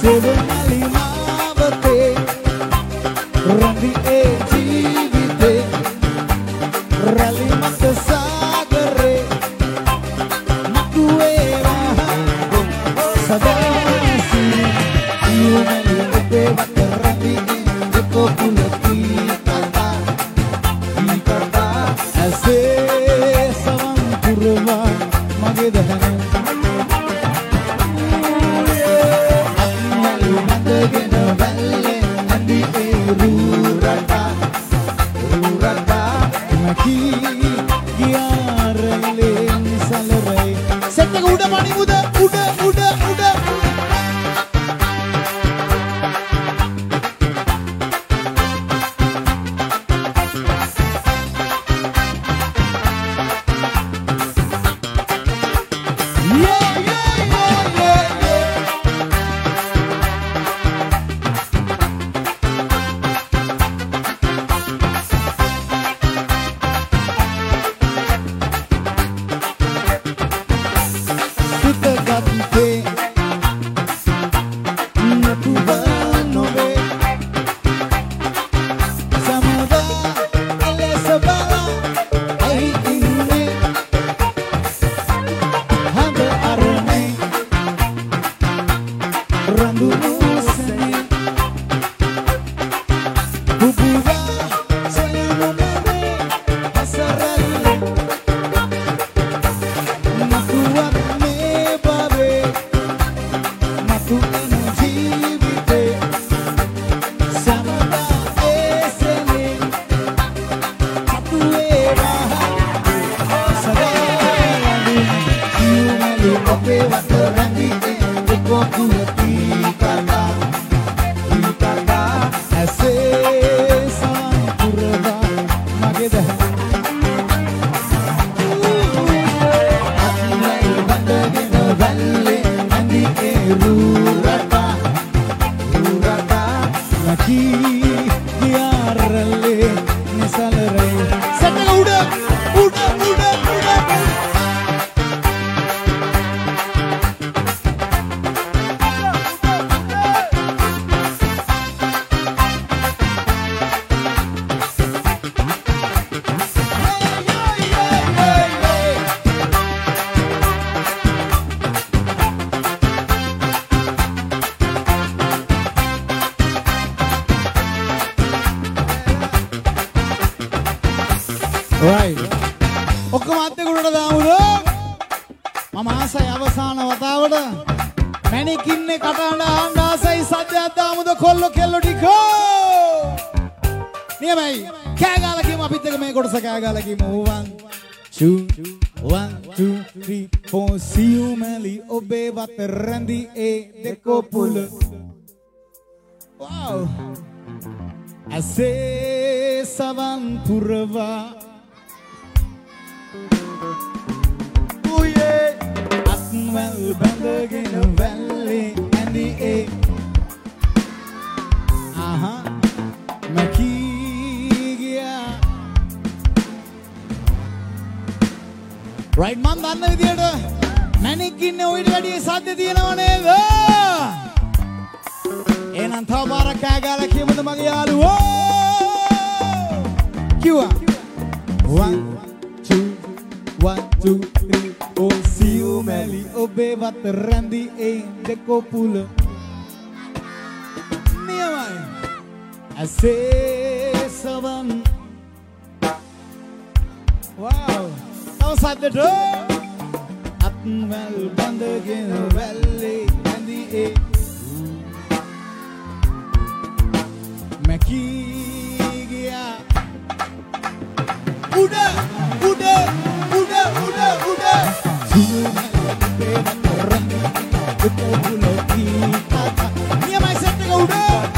සෙවනලි මාවතේ රැඳි ඒ ජීවිතේ රැලි මත සාගරේ මතුවේවා සදාසි යුමලි ඔබේ වත රැඳි දෙකෝ කුලකී කතා ඇසේ සවන් පුරවා මගේ දහන ඇසේ සවන් පුරවා උයේ අත්වැල් බැඳගෙන වැල්ලේ ඇඳි ඒ මැකී ගියා රයිට් මන් දන්න විදියට මැනික් ඉන්නේ ඔයිට වැඩිය සද්ද තියෙනව නේද එහෙනම් තව පාරක් කෑ ගාලා කියමුද මගේ යාළුවෝ කිව්වා 1 2 1 2 3 oh see you මැලි ඔබේ වත රැඳි ඒ දෙකෝ පුල නියමයි ඇසේ සවන් wow තව සද්දට අත්වැල් බඳගෙන වැල්ලේ ඇඳි ඒ මැකී ගියා උඩ උඩ උඩ උඩ උඩ නියමයි සෙට් එක උඩ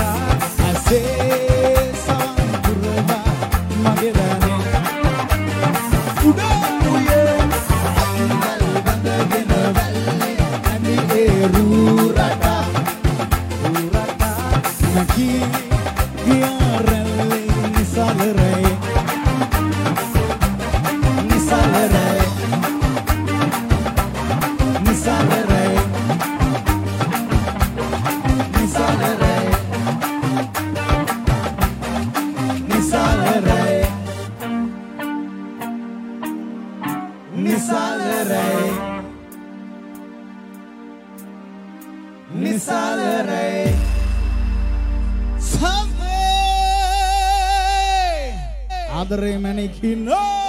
ඇසේ සවන් පුරවා මගේ දනේ උඩ උයේ අත්වැල් බඳගෙන වැල්ලේ ඇඳි ඒ රූරට මැකී Nisalerij. Nisalerij. Nisalerij. Sampai Adre Manikino.